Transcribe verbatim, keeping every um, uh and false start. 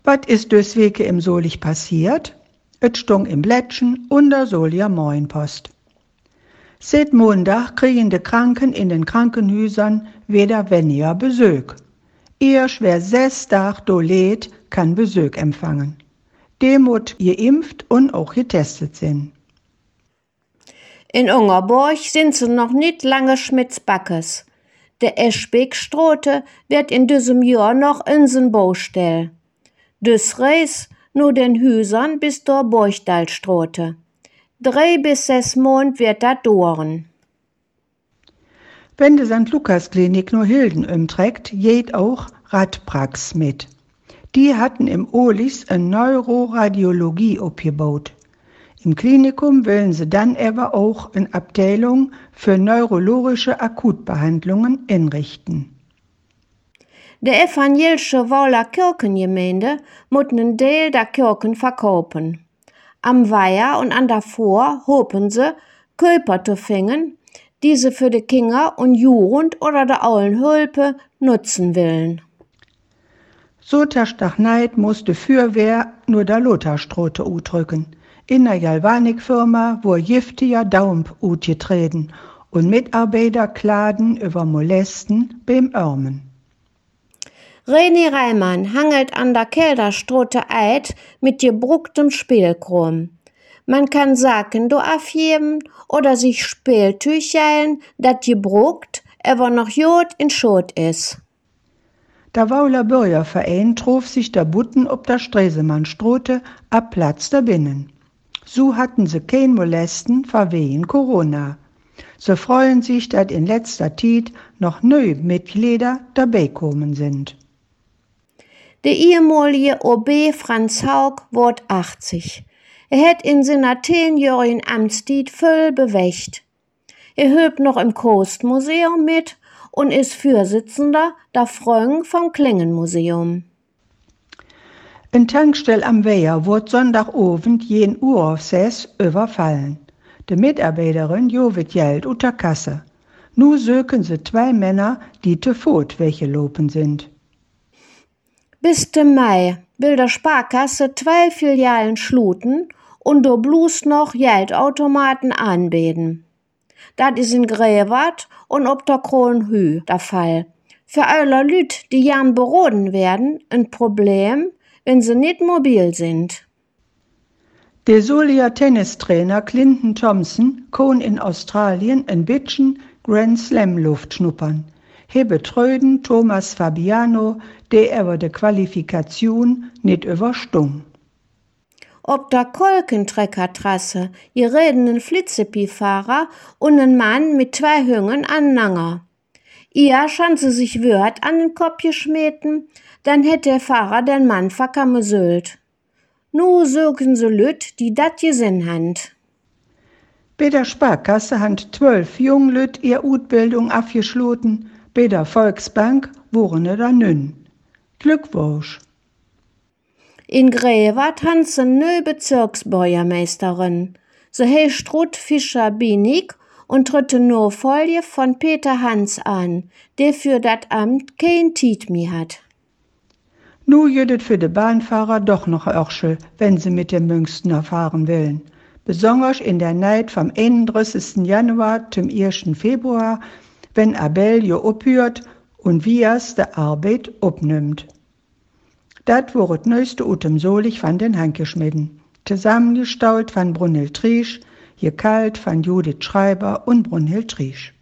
Was ist deswegen im Solich passiert? Et stung im Blättchen und der Solier Moinpost. Seit Montag kriegen die Kranken in den Krankenhäusern wieder weniger Besuch. Erst wer sechs Tage do lädt, kann Besuch empfangen. Der muss geimpft und auch getestet sein. In Ungerburg sind sie noch nicht lange Schmitzbackes. Der Eschbeck-Strote wird in diesem Jahr noch in sen Baustell. Das Reis nur den Hüsern bis zur Burgdalstrote. Drei bis sechs Monate wird das dauern. Wenn die Sankt Lukas Klinik nur Hilden umträgt, geht auch Radprax mit. Die hatten im Olis eine Neuroradiologie aufgebaut. Im Klinikum wollen sie dann aber auch eine Abteilung für neurologische Akutbehandlungen einrichten. Der evangelische Wauler Kirchengemeinde muss einen Teil der Kirchen verkaufen. Am Weiher und an der Vor hoffen sie, Köper zu finden, die sie für die Kinder und Jugend oder der Aulenhülpe nutzen wollen. So Tag muss die Fürwehr nur der Lothar-Strote udrücken. In der Galvanik-Firma wurde giftiger Daump utgetreten und Mitarbeiter klagen über Molesten beim Armen. René Reimann hangelt an der Kelderstrote Eid mit gebrucktem Spielkram. Man kann Sachen do aufheben oder sich Spieltüchern, dat gebruckt, aber noch jod in Schot is. Der Wauler Bürgerverein trof sich der Butten ob der Stresemannsstrote ab Platz der Binnen. So hatten sie kein Molesten verwehen Corona. Sie freuen sich, dass in letzter Zeit noch neue Mitglieder dabei kommen sind. Der ehemalige O B Franz Haug wird achtzig. Er hat in seiner zehnjährigen Amtszeit voll bewegt. Er hilft noch im Coast-Museum mit und ist Vorsitzender der Freunde vom Klingenmuseum. Ein Tankstell am Weiher wurde Sonntagabend jeden Uhr auf sechs überfallen. Die Mitarbeiterin jovet Geld ut der Kasse. Nu söken sie zwei Männer, die te Fot weggelaufen sind. Bis zum Mai will der Sparkasse zwei Filialen schluten und do bloß noch Geldautomaten anbieten. Das ist in Grewart und ob der Kronhü der Fall. Für alle Lüt, die gern beroden werden, ein Problem, wenn sie nicht mobil sind. Der Solier Tennistrainer Clinton Thompson kann in Australien ein bisschen Grand Slam Luft schnuppern. He betreuden Thomas Fabiano, der aber die Qualifikation nicht überstung. Ob der Kolkentreckertrasse gereden ein Flitzepie-Fahrer und ein Mann mit zwei Hüngen an Nanger. Ihr schon sie sich Wört an den Kopf geschmeten, dann hätte der Fahrer den Mann verkammeselt. Nu sögen sie Lüt, die dat gesinn hand. Bei der Sparkasse hand zwölf Junglüt ihr Utbildung abgeschloten, bei der Volksbank woren er da nünn. Glückwunsch. In Grewart han se nö Bezirksbürgermeisterin. Se heißt Ruth Fischer-Bienig und tritt nur Folie von Peter Hans an, der für dat Amt kein Tiet mehr hat. Nu jüdet für de Bahnfahrer doch noch Örschel, wenn sie mit dem Münchner fahren wollen. Besonders in der Nacht vom einunddreißigsten Januar zum ersten Februar, wenn Abel jo ophört und Vias de Arbeit opnimmt. Dat war das neueste Utem Solich von den Hankeschmieden. Zusammengestaut von Brunhild Triesch, gekalt von Judith Schreiber und Brunhild Triesch.